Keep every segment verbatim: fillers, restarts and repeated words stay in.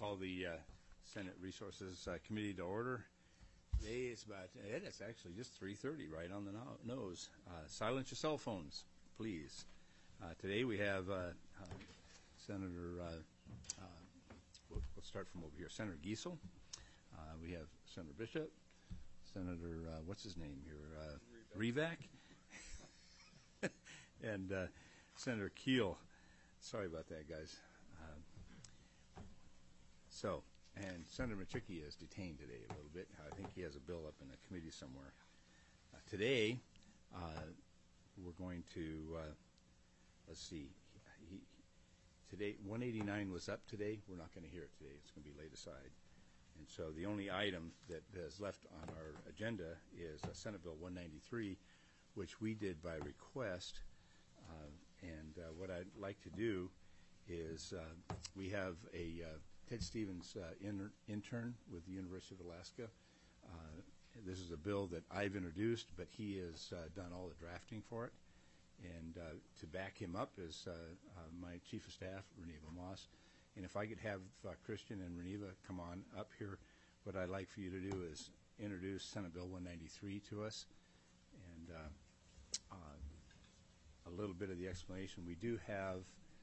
call the uh, Senate Resources uh, Committee to order. Today is about, it's actually just three thirty, right on the no- nose. Uh, silence your cell phones, please. Uh, today we have uh, uh, Senator, uh, uh, we'll, we'll start from over here, Senator Giesel. Uh, we have Senator Bishop, Senator, uh, what's his name here, uh, Rivak, and uh, Senator Keel. Sorry about that, guys. Uh, so, and Senator Machuki is detained today a little bit. I think he has a bill up in a committee somewhere. Uh, today, uh, we're going to, uh, let's see, he, today, one eighty-nine was up today. We're not going to hear it today. It's going to be laid aside. And so the only item that is left on our agenda is uh, Senate Bill one ninety-three, which we did by request. Uh, and uh, what I'd like to do is uh, we have a uh, Ted Stevens uh, inter- intern with the University of Alaska. Uh, this is a bill that I've introduced, but he has uh, done all the drafting for it. And uh, to back him up is uh, uh, my Chief of Staff, Reneva Moss. And if I could have uh, Christian and Reneva come on up here, what I'd like for you to do is introduce Senate Bill one ninety-three to us. And uh, uh, a little bit of the explanation. We do have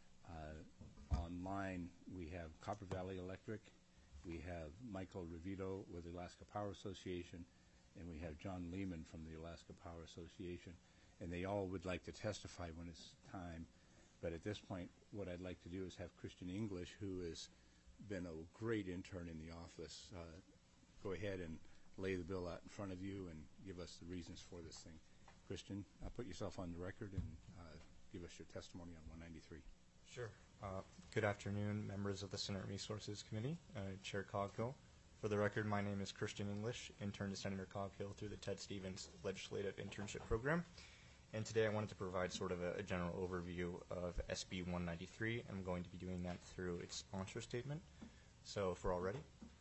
uh, online, we have Copper Valley Electric, we have Michael Revito with the Alaska Power Association, and we have John Lehman from the Alaska Power Association. And they all would like to testify when it's time. But at this point, what I'd like to do is have Christian English, who has been a great intern in the office, uh, go ahead and lay the bill out in front of you and give us the reasons for this thing. Christian, uh, put yourself on the record and uh, give us your testimony on one ninety-three. Sure. Uh, good afternoon, members of the Senate Resources Committee, uh, Chair Coghill. For the record, my name is Christian English, intern to Senator Coghill through the Ted Stevens Legislative Internship Program. And today I wanted to provide sort of a, a general overview of S B one ninety-three. I'm going to be doing that through its sponsor statement. So if we're all ready?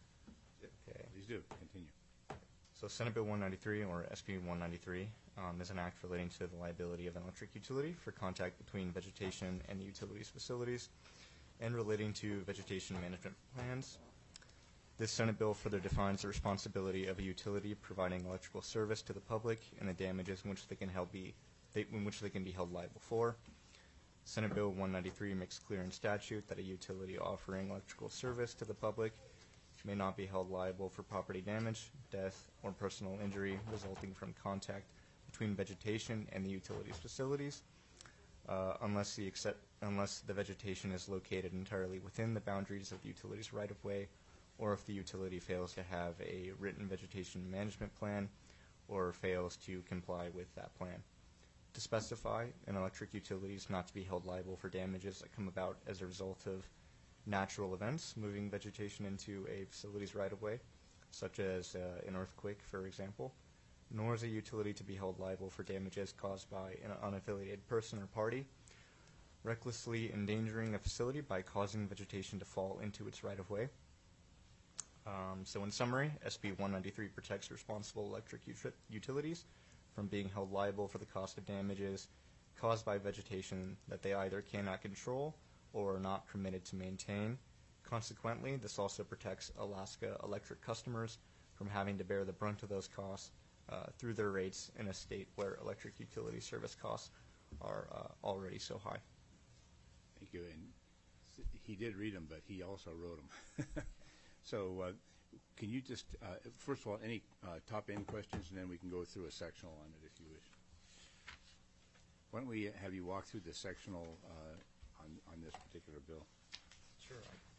Okay. Please do. Continue. So Senate Bill one ninety-three, or S B one ninety-three, um, is an act relating to the liability of an electric utility for contact between vegetation and the utilities facilities, and relating to vegetation management plans. This Senate bill further defines the responsibility of a utility providing electrical service to the public and the damages in which they can held be, they, in which they can be held liable for. Senate Bill one ninety-three makes clear in statute that a utility offering electrical service to the public may not be held liable for property damage, death, or personal injury resulting from contact between vegetation and the utilities facilities, uh, unless the except, unless the vegetation is located entirely within the boundaries of the utilities right-of-way, or if the utility fails to have a written vegetation management plan or fails to comply with that plan. To specify, an electric utility is not to be held liable for damages that come about as a result of natural events, moving vegetation into a facility's right-of-way, such as uh, an earthquake, for example, nor is a utility to be held liable for damages caused by an unaffiliated person or party, recklessly endangering a facility by causing vegetation to fall into its right-of-way. Um, so in summary, S B one ninety-three protects responsible electric ut- utilities from being held liable for the cost of damages caused by vegetation that they either cannot control or are not permitted to maintain. Consequently, this also protects Alaska Electric customers from having to bear the brunt of those costs uh, through their rates in a state where electric utility service costs are uh, already so high. Thank you. And he did read them, but he also wrote them. So uh, can you just, uh, first of all, any uh, top-end questions, and then we can go through a sectional on it if you wish. Why don't we have you walk through the sectional uh, on, on this particular bill? Sure.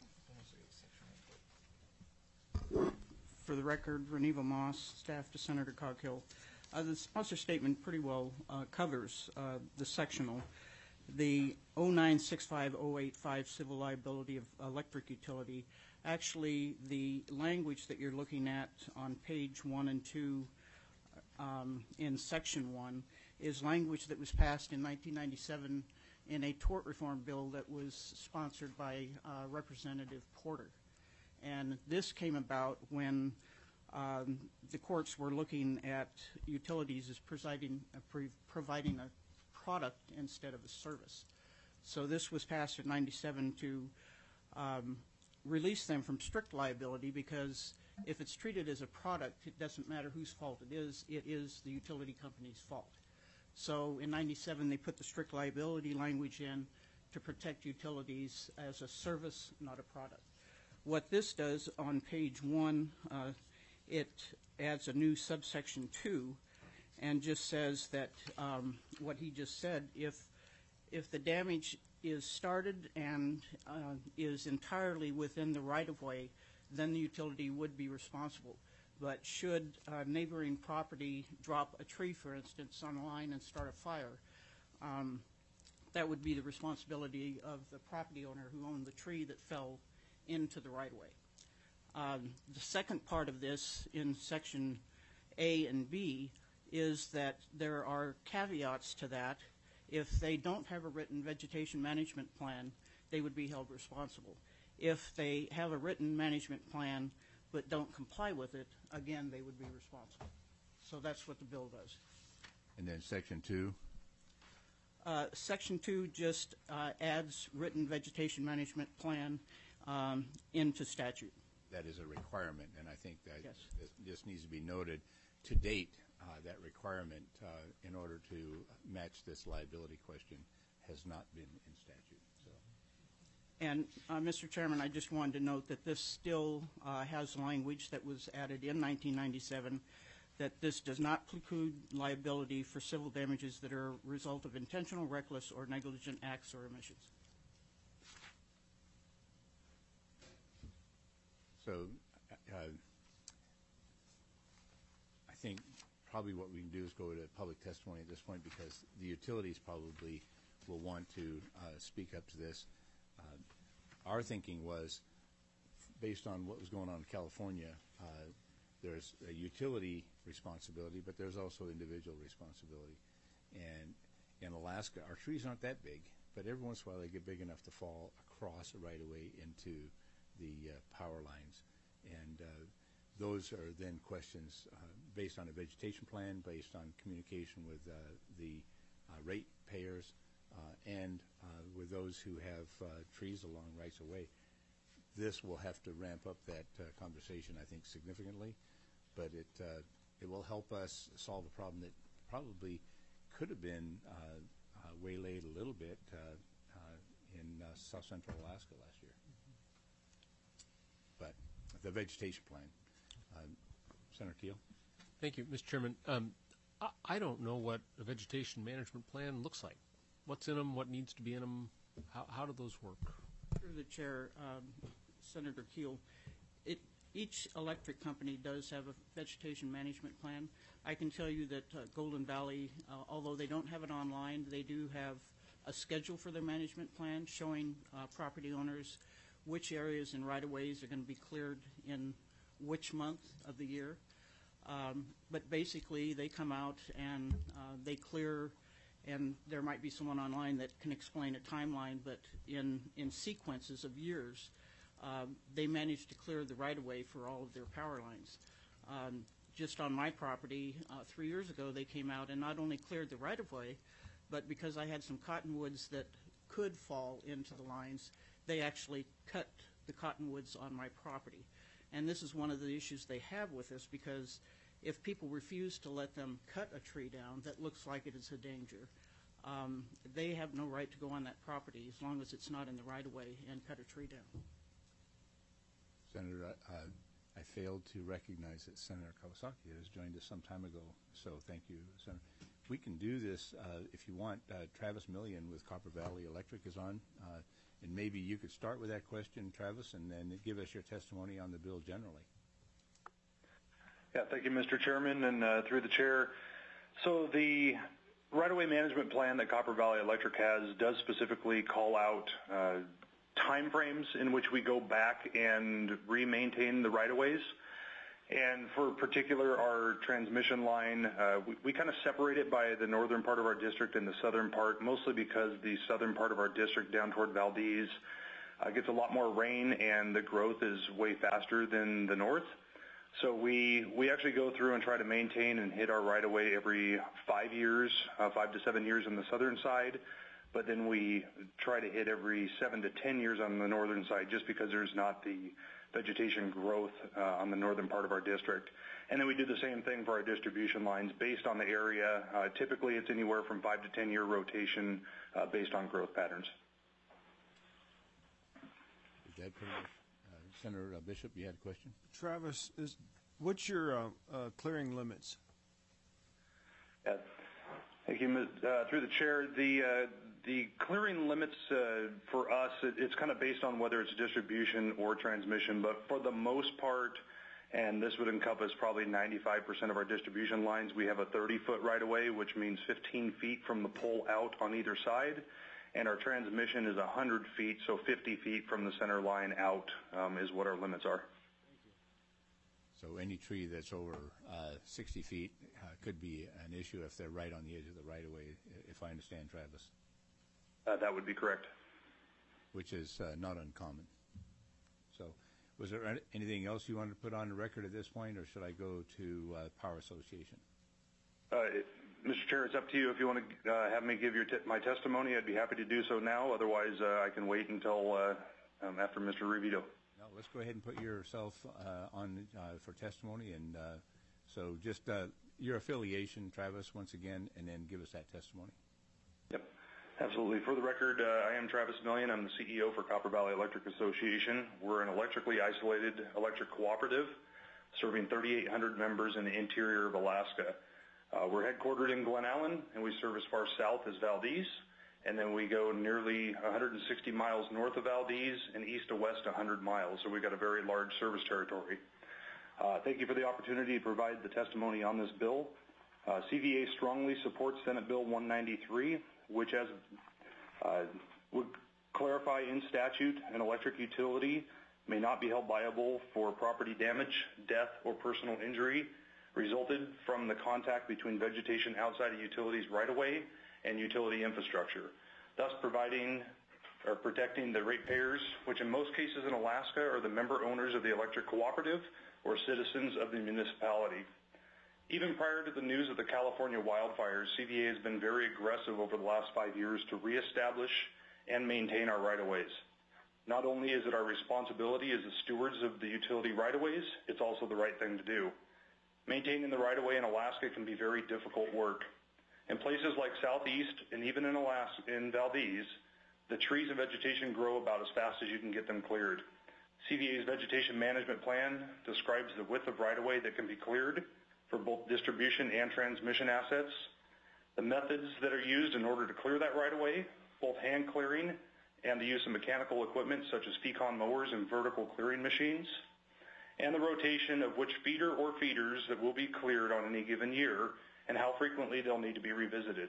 I For the record, Reneva Moss, staff to Senator Coghill. Uh, the sponsor statement pretty well uh, covers uh, the sectional. The oh nine six five oh eight five civil liability of electric utility, actually the language that you're looking at on page one and two um, in section one is language that was passed in nineteen ninety-seven in a tort reform bill that was sponsored by uh, Representative Porter. And this came about when um, the courts were looking at utilities as presiding, uh, pre providing a product instead of a service. So this was passed in ninety-seven to um, release them from strict liability, because if it's treated as a product, it doesn't matter whose fault it is, it is the utility company's fault. So in ninety-seven, they put the strict liability language in to protect utilities as a service, not a product. What this does on page one, uh, it adds a new subsection two and just says that um, what he just said, if, if the damage is started and uh, is entirely within the right-of-way, then the utility would be responsible. But should a neighboring property drop a tree, for instance, on a line and start a fire, um, that would be the responsibility of the property owner who owned the tree that fell into the right-of-way. Um, the second part of this in section A and B is that there are caveats to that. If they don't have a written vegetation management plan, they would be held responsible. If they have a written management plan but don't comply with it, again, they would be responsible. So that's what the bill does. And then section two? Uh, section two just uh, adds written vegetation management plan um, into statute. That is a requirement, and I think that Yes. this, this needs to be noted. To date, uh, that requirement, uh, in order to match this liability question, has not been in statute. So. And, uh, Mister Chairman, I just wanted to note that this still uh, has language that was added in nineteen ninety-seven, that this does not preclude liability for civil damages that are a result of intentional, reckless, or negligent acts or omissions. So uh, I think probably what we can do is go to public testimony at this point, because the utilities probably will want to uh, speak up to this. Uh, our thinking was, based on what was going on in California, uh, there's a utility responsibility, but there's also individual responsibility. And in Alaska, our trees aren't that big, but every once in a while they get big enough to fall across a right-of-way into the uh, power lines. And uh, those are then questions uh, based on a vegetation plan, based on communication with uh, the uh, rate payers, uh, and uh, with those who have uh, trees along rights-of-way. This will have to ramp up that uh, conversation, I think, significantly, but it uh, it will help us solve a problem that probably could have been uh, uh, waylaid a little bit uh, uh, in uh, south central Alaska last year. But the vegetation plan, uh, Senator Keel. Thank you, Mister Chairman. Um, I, I don't know what a vegetation management plan looks like. What's in them? What needs to be in them? How, how do those work? Through the chair, um, Senator Keel, it, each electric company does have a vegetation management plan. I can tell you that uh, Golden Valley, uh, although they don't have it online, they do have a schedule for their management plan showing uh, property owners which areas and right-of-ways are going to be cleared in which month of the year. Um, but basically, they come out and uh, they clear, and there might be someone online that can explain a timeline, but in, in sequences of years, um, they manage to clear the right-of-way for all of their power lines. Um, just on my property, uh, three years ago, they came out and not only cleared the right-of-way, but because I had some cottonwoods that could fall into the lines, they actually cut the cottonwoods on my property. And this is one of the issues they have with this, because if people refuse to let them cut a tree down that looks like it is a danger, um, they have no right to go on that property as long as it's not in the right-of-way and cut a tree down. Senator, uh, I failed to recognize that Senator Kawasaki has joined us some time ago, so thank you, Senator. We can do this uh, if you want. Uh, Travis Millian with Copper Valley Electric is on, uh, and maybe you could start with that question, Travis, and then give us your testimony on the bill generally. Yeah, thank you, Mister Chairman, and uh, through the chair. So the right-of-way management plan that Copper Valley Electric has does specifically call out uh, time frames in which we go back and re-maintain the right-of-ways. And for particular, our transmission line, uh, we, we kind of separate it by the northern part of our district and the southern part, mostly because the southern part of our district down toward Valdez uh, gets a lot more rain and the growth is way faster than the north. So we, we actually go through and try to maintain and hit our right-of-way every five years, uh, five to seven years on the southern side. but then we try to hit every seven to ten years on the northern side just because there's not the vegetation growth uh, on the northern part of our district. And then we do the same thing for our distribution lines based on the area. Uh, typically, it's anywhere from five to ten year rotation uh, based on growth patterns. Is that pretty much? Uh, Senator uh, Bishop, you had a question? Travis, is, what's your uh, uh, clearing limits? Yeah. Thank you. Uh, through the chair, the uh, the clearing limits uh, for us, it, it's kind of based on whether it's distribution or transmission, but for the most part, and this would encompass probably ninety-five percent of our distribution lines, we have a thirty foot right-of-way, which means fifteen feet from the pole out on either side, and our transmission is one hundred feet, so fifty feet from the center line out um, is what our limits are. So any tree that's over uh, sixty feet uh, could be an issue if they're right on the edge of the right-of-way, if I understand, Travis. Uh, that would be correct. Which is uh, not uncommon. So was there anything else you wanted to put on the record at this point, or should I go to uh, Power Association? Uh, it, Mister Chair, it's up to you. If you want to uh, have me give your t my testimony, I'd be happy to do so now. Otherwise, uh, I can wait until uh, um, after Mister Revito. No, let's go ahead and put yourself uh, on uh, for testimony. And uh, so just uh, your affiliation, Travis, once again, and then give us that testimony. Yep. Absolutely. For the record, uh, I am Travis Millian. I'm the C E O for Copper Valley Electric Association. We're an electrically isolated electric cooperative serving thirty-eight hundred members in the interior of Alaska. Uh, we're headquartered in Glen Allen, and we serve as far south as Valdez, and then we go nearly one hundred sixty miles north of Valdez and east to west one hundred miles, so we've got a very large service territory. Uh, thank you for the opportunity to provide the testimony on this bill. Uh, C V A strongly supports Senate Bill one ninety-three, which as uh, would clarify in statute an electric utility may not be held liable for property damage, death, or personal injury resulted from the contact between vegetation outside a utility's right-of-way and utility infrastructure, thus providing or protecting the ratepayers, which in most cases in Alaska are the member owners of the electric cooperative or citizens of the municipality. Even prior to the news of the California wildfires, C V A has been very aggressive over the last five years to reestablish and maintain our right-of-ways. Not only is it our responsibility as the stewards of the utility right-of-ways, it's also the right thing to do. Maintaining the right-of-way in Alaska can be very difficult work. In places like Southeast and even in Alaska, in Valdez, the trees and vegetation grow about as fast as you can get them cleared. C V A's vegetation management plan describes the width of right-of-way that can be cleared for both distribution and transmission assets, the methods that are used in order to clear that right-of-way, both hand clearing and the use of mechanical equipment such as Fecon mowers and vertical clearing machines, and the rotation of which feeder or feeders that will be cleared on any given year and how frequently they'll need to be revisited.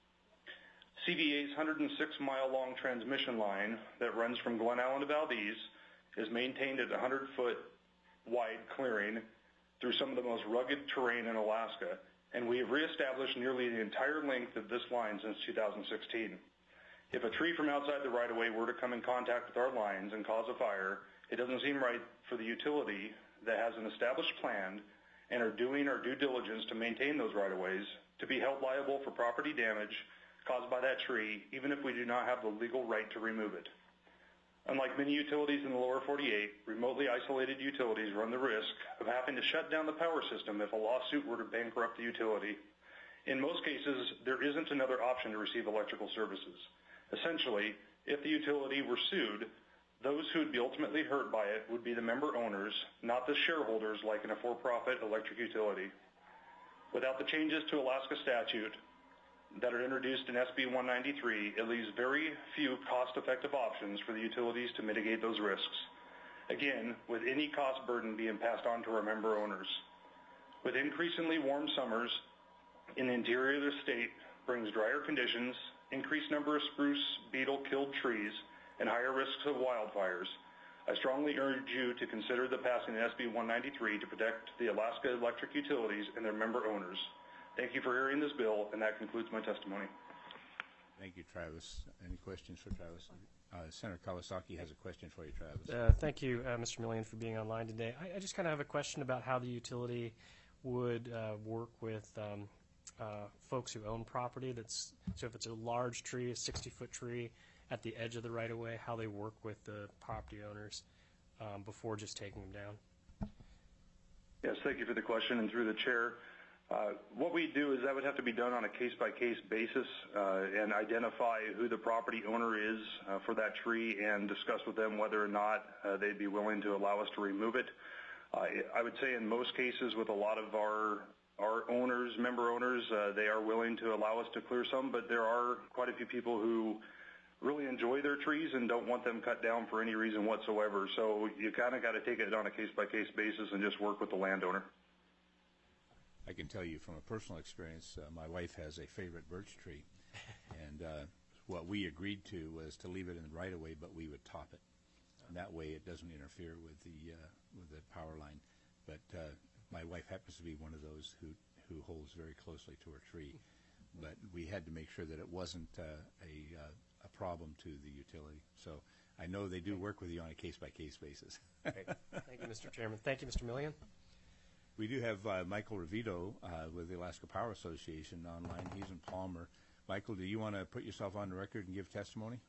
C V A's one hundred six mile long transmission line that runs from Glen Allen to Valdez is maintained at one hundred foot wide clearing through some of the most rugged terrain in Alaska, and we have reestablished nearly the entire length of this line since two thousand sixteen. If a tree from outside the right-of-way were to come in contact with our lines and cause a fire, it doesn't seem right for the utility that has an established plan and are doing our due diligence to maintain those right-of-ways to be held liable for property damage caused by that tree, even if we do not have the legal right to remove it. Unlike many utilities in the lower forty-eight, remotely isolated utilities run the risk of having to shut down the power system if a lawsuit were to bankrupt the utility. In most cases, there isn't another option to receive electrical services. Essentially, if the utility were sued, those who would be ultimately hurt by it would be the member owners, not the shareholders like in a for-profit electric utility. Without the changes to Alaska statute that are introduced in S B one ninety-three, it leaves very few cost-effective options for the utilities to mitigate those risks. Again, with any cost burden being passed on to our member owners. With increasingly warm summers in the interior of the state brings drier conditions, increased number of spruce beetle-killed trees, and higher risks of wildfires. I strongly urge you to consider the passing of S B one ninety-three to protect the Alaska electric utilities and their member owners. Thank you for hearing this bill, and that concludes my testimony. Thank you, Travis. Any questions for Travis? Uh, Senator Kawasaki has a question for you, Travis. Uh, thank you, uh, Mister Millian, for being online today. I, I just kind of have a question about how the utility would uh, work with um, uh, folks who own property. That's so if it's a large tree, a sixty-foot tree at the edge of the right-of-way, how they work with the property owners um, before just taking them down. Yes, thank you for the question, and through the chair. Uh, what we do is that would have to be done on a case-by-case basis uh, and identify who the property owner is uh, for that tree and discuss with them whether or not uh, they'd be willing to allow us to remove it. Uh, I would say in most cases with a lot of our our owners, member owners, uh, they are willing to allow us to clear some, but there are quite a few people who really enjoy their trees and don't want them cut down for any reason whatsoever. So you kind of got to take it on a case-by-case basis and just work with the landowner. I can tell you from a personal experience, uh, my wife has a favorite birch tree, and uh, what we agreed to was to leave it in the right-of-way, but we would top it. And that way it doesn't interfere with the uh, with the power line. But uh, my wife happens to be one of those who, who holds very closely to her tree. But we had to make sure that it wasn't uh, a, uh, a problem to the utility. So I know they do work with you on a case-by-case basis. Great. Thank you, Mister Chairman. Thank you, Mister Millian. We do have uh, Michael Revito uh, with the Alaska Power Association online. He's in Palmer. Michael, do you want to put yourself on the record and give testimony?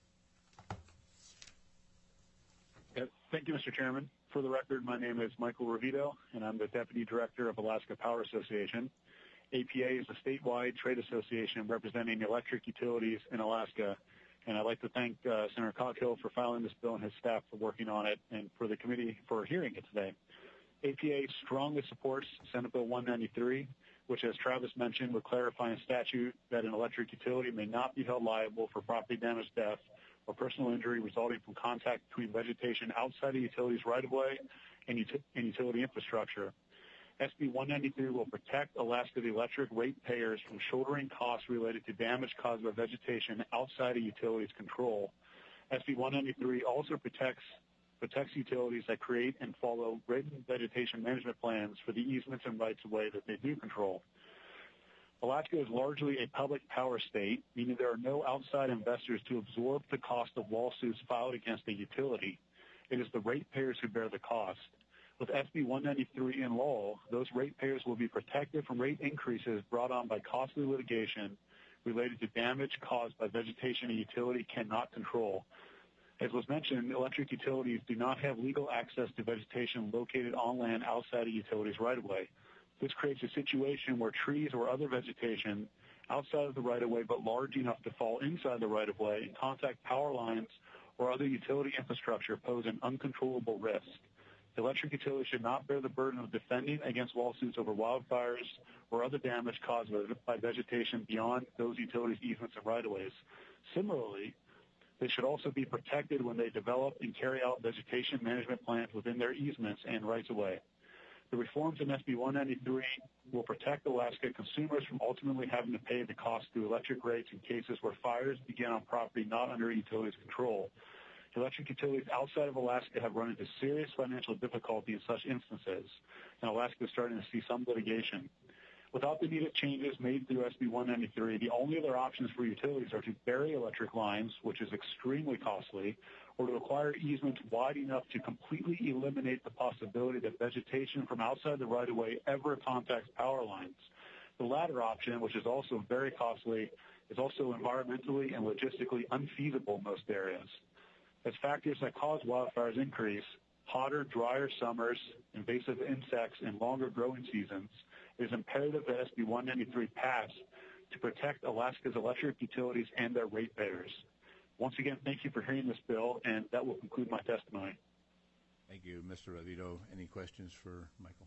Uh, Thank you, Mister Chairman. For the record, my name is Michael Revito, and I'm the Deputy Director of Alaska Power Association. A P A is a statewide trade association representing electric utilities in Alaska, and I'd like to thank uh, Senator Coghill for filing this bill and his staff for working on it, and for the committee for hearing it today. A P A strongly supports Senate Bill one ninety-three, which, as Travis mentioned, would clarify in statute that an electric utility may not be held liable for property damage, death, or personal injury resulting from contact between vegetation outside a utility's right-of-way and, ut- and utility infrastructure. S B one ninety-three will protect Alaska Electric ratepayers from shouldering costs related to damage caused by vegetation outside a utility's control. S B one ninety-three also protects protects utilities that create and follow written vegetation management plans for the easements and rights-of-way that they do control. Alaska is largely a public power state, meaning there are no outside investors to absorb the cost of lawsuits filed against a utility. It is the ratepayers who bear the cost. With S B one ninety-three in law, those ratepayers will be protected from rate increases brought on by costly litigation related to damage caused by vegetation a utility cannot control. As was mentioned, electric utilities do not have legal access to vegetation located on land outside a utility's right-of-way. This creates a situation where trees or other vegetation outside of the right-of-way but large enough to fall inside the right-of-way and contact power lines or other utility infrastructure pose an uncontrollable risk. The electric utility should not bear the burden of defending against lawsuits over wildfires or other damage caused by vegetation beyond those utilities' easements and right-of-ways. Similarly, they should also be protected when they develop and carry out vegetation management plans within their easements and rights-of-way. The reforms in S B one ninety-three will protect Alaska consumers from ultimately having to pay the cost through electric rates in cases where fires begin on property not under a utility's control. Electric utilities outside of Alaska have run into serious financial difficulty in such instances, and Alaska is starting to see some litigation. Without the needed changes made through S B one ninety-three, the only other options for utilities are to bury electric lines, which is extremely costly, or to acquire easements wide enough to completely eliminate the possibility that vegetation from outside the right-of-way ever contacts power lines. The latter option, which is also very costly, is also environmentally and logistically unfeasible in most areas. As factors that cause wildfires increase, hotter, drier summers, invasive insects, and longer growing seasons, it is imperative that S B one ninety-three pass to protect Alaska's electric utilities and their ratepayers. Once again, thank you for hearing this bill, and that will conclude my testimony. Thank you, Mister Revito. Any questions for Michael?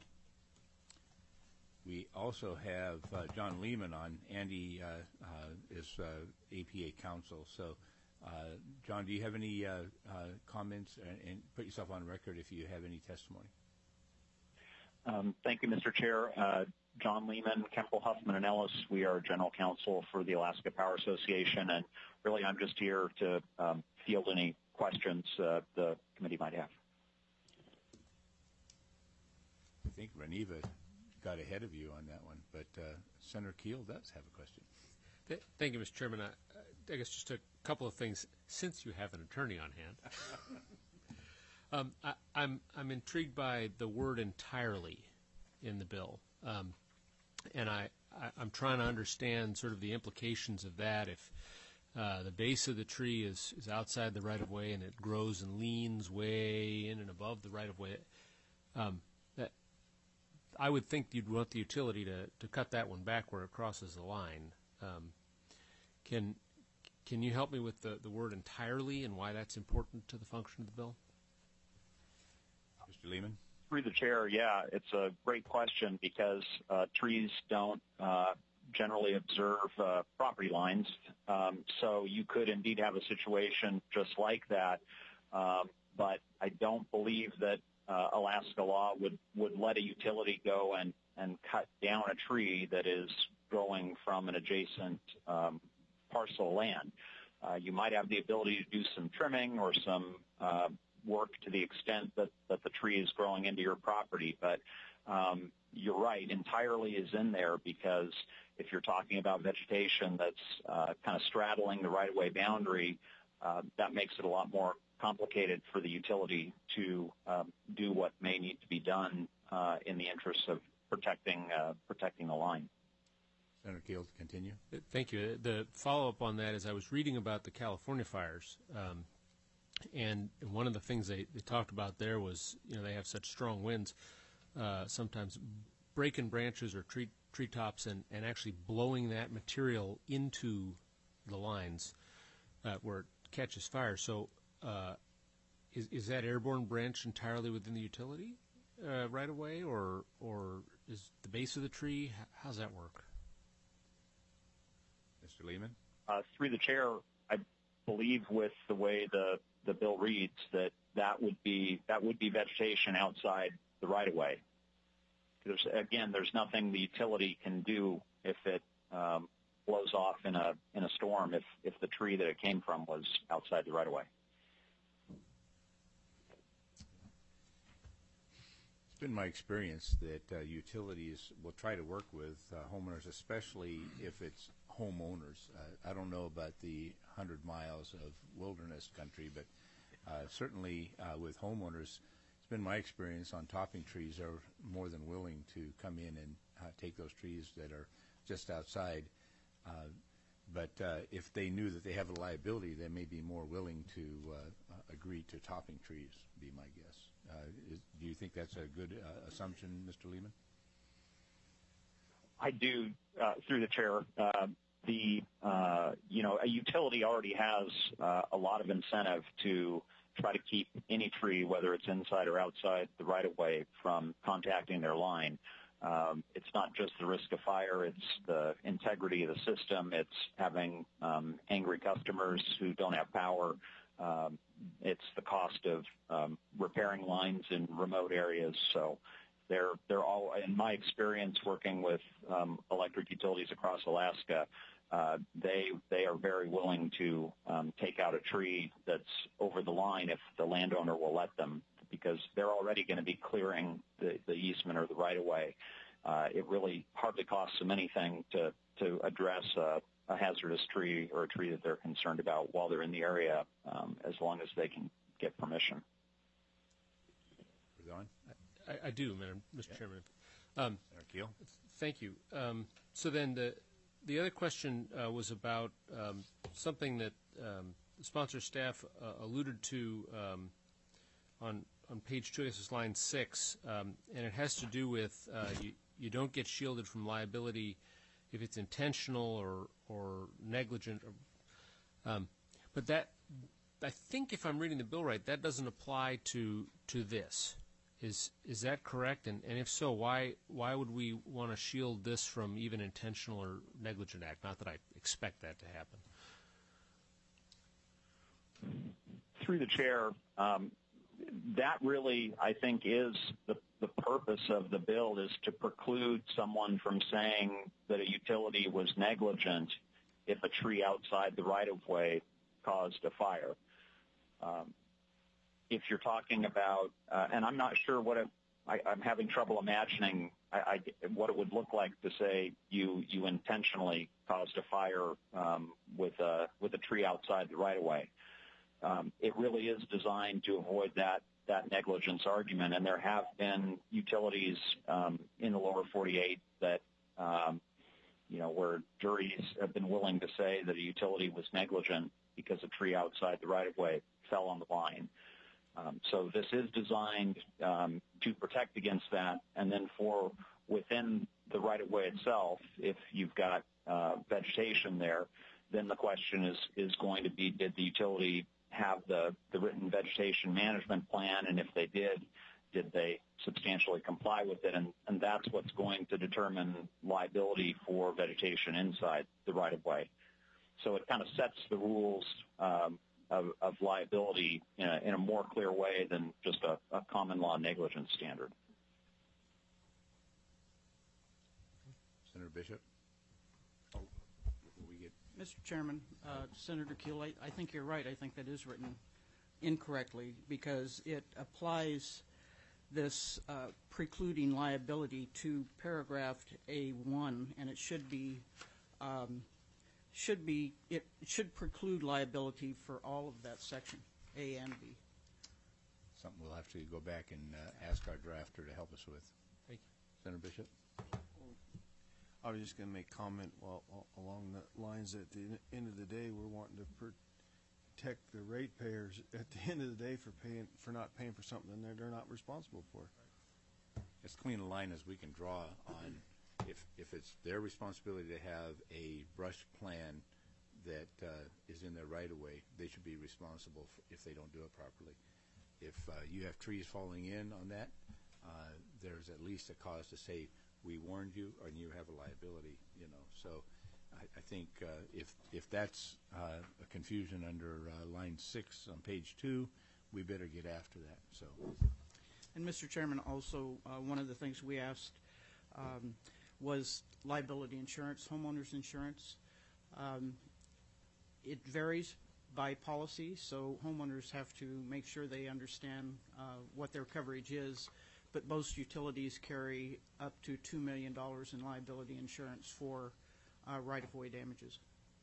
We also have uh, John Lehman on. Andy uh, uh, is uh, A P A counsel. So, uh, John, do you have any uh, uh, comments? And, and put yourself on record if you have any testimony. Um, thank you, Mister Chair. Uh, John Lehman, Kemple, Huffman, and Ellis. We are general counsel for the Alaska Power Association, and really I'm just here to um, field any questions uh, the committee might have. I think Reneva got ahead of you on that one, but uh, Senator Keel does have a question. Th- thank you, Mister Chairman. I, I guess just a couple of things, since you have an attorney on hand. um, I, I'm, I'm intrigued by the word entirely in the bill. Um, and I, I, I'm trying to understand sort of the implications of that. If uh, the base of the tree is, is outside the right-of-way and it grows and leans way in and above the right-of-way, um, that I would think you'd want the utility to, to cut that one back where it crosses the line. Um, can can you help me with the, the word entirely and why that's important to the function of the bill? Mister Lehman? Through the chair, yeah, it's a great question because uh, trees don't uh, generally observe uh, property lines. Um, so you could indeed have a situation just like that. Um, but I don't believe that uh, Alaska law would, would let a utility go and, and cut down a tree that is growing from an adjacent um, parcel of land. Uh, you might have the ability to do some trimming or some uh, work to the extent that, that the tree is growing into your property. But um, you're right, entirely is in there because if you're talking about vegetation that's uh, kind of straddling the right-of-way boundary, uh, that makes it a lot more complicated for the utility to um, do what may need to be done uh, in the interest of protecting uh, protecting the line. Senator Keel, to continue. Thank you. The follow-up on that is I was reading about the California fires, um, and one of the things they, they talked about there was, you know, they have such strong winds, uh, sometimes breaking branches or tree treetops and, and actually blowing that material into the lines uh, where it catches fire. So uh, is, is that airborne branch entirely within the utility uh, right away, or, or is the base of the tree? How's that work? Mister Lehman? Uh, through the chair, I believe with the way the, the bill reads that that would be that would be vegetation outside the right-of-way. There's, again, there's nothing the utility can do if it um, blows off in a in a storm if, if the tree that it came from was outside the right-of-way. It's been my experience that uh, utilities will try to work with uh, homeowners, especially if it's homeowners. Uh, I don't know about the hundred miles of wilderness country, but uh, certainly uh, with homeowners, it's been my experience on topping trees are more than willing to come in and uh, take those trees that are just outside. Uh, but uh, if they knew that they have a liability, they may be more willing to uh, uh, agree to topping trees, be my guess. Uh, is, do you think that's a good uh, assumption, Mister Lehman? I do, uh, through the chair. Uh, the uh, you know, a utility already has uh, a lot of incentive to try to keep any tree, whether it's inside or outside the right-of-way, from contacting their line. Um, it's not just the risk of fire, it's the integrity of the system, it's having um, angry customers who don't have power, um, it's the cost of um, repairing lines in remote areas. So they're, they're all, in my experience working with um, electric utilities across Alaska, Uh, they they are very willing to um, take out a tree that's over the line if the landowner will let them, because they're already going to be clearing the, the easement or the right-of-way. Uh, it really hardly costs them anything to, to address a, a hazardous tree or a tree that they're concerned about while they're in the area, um, as long as they can get permission. I, I do, Madam, Mister Yeah. Chairman. Um, Senator Keel? Thank you. Um, so then the the other question uh, was about um, something that um, the sponsor staff uh, alluded to um, on on page two. This is line six, um, and it has to do with uh, you you don't get shielded from liability if it's intentional or or negligent. Or, um, but that, I think, if I'm reading the bill right, that doesn't apply to to this. Is is that correct? And, and if so, why why would we want to shield this from even intentional or negligent act? Not that I expect that to happen. Through the chair, um, that really, I think, is the, the purpose of the bill, is to preclude someone from saying that a utility was negligent if a tree outside the right-of-way caused a fire. Um, If you're talking about, uh, and I'm not sure what it, I, I'm having trouble imagining I, I, what it would look like to say you you intentionally caused a fire um, with a with a tree outside the right of way. Um, it really is designed to avoid that that negligence argument, and there have been utilities um, in the lower forty-eight that um, you know, where juries have been willing to say that a utility was negligent because a tree outside the right-of-way fell on the line. Um, so this is designed um, to protect against that, and then for within the right-of-way itself, if you've got uh, vegetation there, then the question is is going to be, did the utility have the, the written vegetation management plan, and if they did, did they substantially comply with it? And, and that's what's going to determine liability for vegetation inside the right-of-way. So it kind of sets the rules um, of, of liability in a, in a more clear way than just a, a common law negligence standard. Senator Bishop? Oh, we get Mister Chairman, uh, Senator Keel, I, I think you're right. I think that is written incorrectly because it applies this uh, precluding liability to paragraph A one, and it should be um, should be it should preclude liability for all of that section, A and B. something we'll have to go back and uh, ask our drafter to help us with. Thank you. Senator Bishop? I was just going to make comment well, along the lines that at the end of the day, we're wanting to protect the ratepayers at the end of the day for paying for not paying for something that they're not responsible for. As clean a line as we can draw on if if it's their responsibility to have a brush plan that uh, is in their right-of-way, they should be responsible for if they don't do it properly. If uh, you have trees falling in on that, uh, there's at least a cause to say, we warned you, and you have a liability, you know. So I, I think uh, if if that's uh, a confusion under uh, line six on page two, we better get after that. So, And Mister Chairman, also uh, one of the things we asked um, was liability insurance, homeowners insurance. Um, it varies by policy, so homeowners have to make sure they understand uh, what their coverage is. But most utilities carry up to two million dollars in liability insurance for uh, right-of-way damages.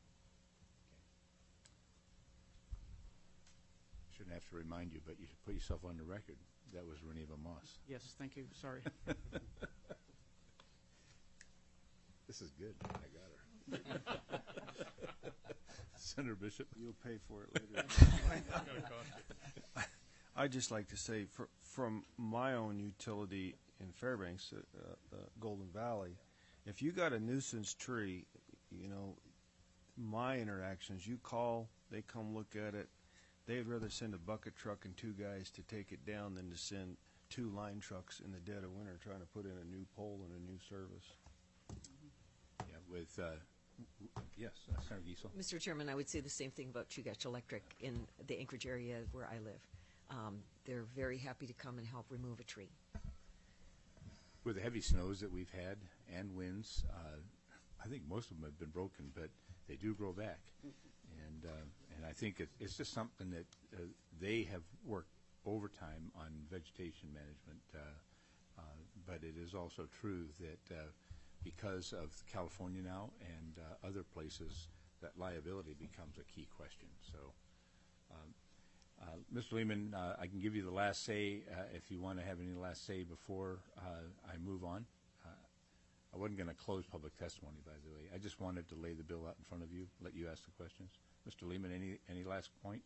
shouldn't have to remind you, but you should put yourself on the record. That was Reneva Moss. Yes, thank you. Sorry. This is good. I got her. Senator Bishop. You'll pay for it later. I'd just like to say, for, from my own utility in Fairbanks, uh, uh, the Golden Valley, if you got a nuisance tree, you know, my interactions, you call, they come look at it. They'd rather send a bucket truck and two guys to take it down than to send two line trucks in the dead of winter trying to put in a new pole and a new service. Yeah, with, uh, yes, uh, Senator Giesel. Mister Chairman, I would say the same thing about Chugach Electric in the Anchorage area where I live. Um, they're very happy to come and help remove a tree. With the heavy snows that we've had and winds, uh, I think most of them have been broken, but they do grow back. And uh, and I think it, it's just something that uh, they have worked overtime on vegetation management. Uh, uh, but it is also true that uh, because of California now and uh, other places, that liability becomes a key question. So, um, uh, Mister Lehman, uh, I can give you the last say uh, if you want to have any last say before uh, I move on. Uh, I wasn't going to close public testimony, by the way. I just wanted to lay the bill out in front of you, let you ask the questions. Mister Lehman, any any last point?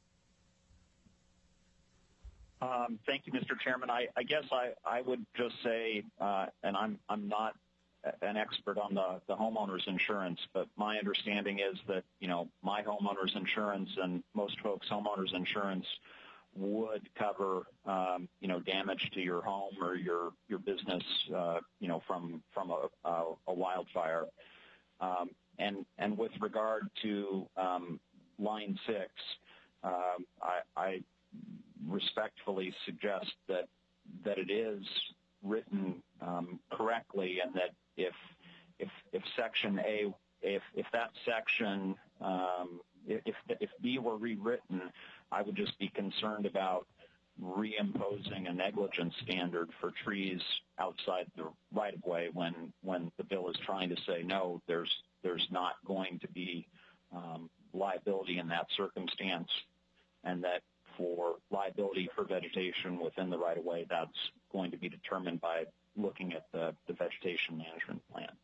Um, thank you, Mister Chairman. I, I guess I, I would just say, uh, and I'm I'm not an expert on the, the homeowners insurance, but my understanding is that, you know, my homeowners insurance and most folks' homeowners insurance would cover, um, you know, damage to your home or your your business, uh, you know, from from a, a, a wildfire. Um, and and with regard to um, line six, um, I, I respectfully suggest that that it is written um, correctly, and that if if if section A, if if that section, um, if if B were rewritten, I would just be concerned about reimposing a negligence standard for trees outside the right-of-way when when the bill is trying to say no, there's there's not going to be um, liability in that circumstance, and that for liability for vegetation within the right-of-way, that's going to be determined by looking at the, the vegetation management plan.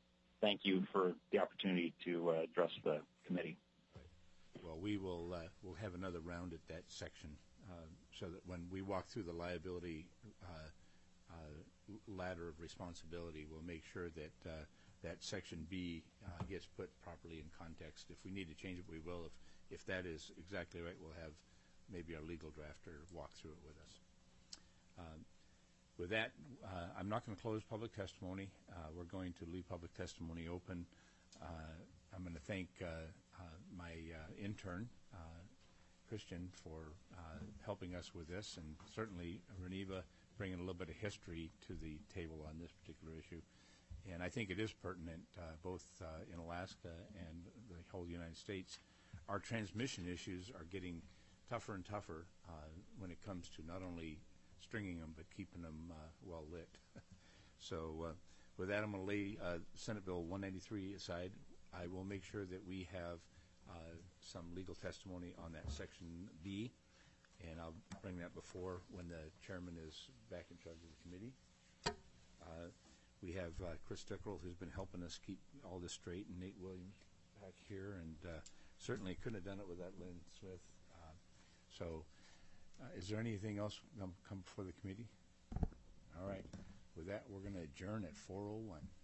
thank you for the opportunity to uh, address the committee. Well, we will uh, we'll have another round at that section uh, so that when we walk through the liability uh, uh, ladder of responsibility, we'll make sure that uh, that section B uh, gets put properly in context. If we need to change it, we will. If if that is exactly right, we'll have maybe our legal drafter walk through it with us. Um, with that, uh, I'm not going to close public testimony. Uh, we're going to leave public testimony open. Uh, I'm going to thank uh, uh, my uh, intern, uh, Christian, for uh, helping us with this, and certainly Reneva bringing a little bit of history to the table on this particular issue. And I think it is pertinent, uh, both uh, in Alaska and the whole United States. Our transmission issues are getting tougher and tougher uh, when it comes to not only stringing them, but keeping them uh, well lit. So uh, with that, I'm going to lay uh, Senate Bill one ninety-three aside. I will make sure that we have uh, some legal testimony on that Section B, and I'll bring that before when the chairman is back in charge of the committee. Uh, we have uh, Chris Dickrell, who's been helping us keep all this straight, and Nate Williams back here, and uh, certainly couldn't have done it without Lynn Smith. Uh, so uh, is there anything else come, come before the committee? All right. With that, we're going to adjourn at four oh one.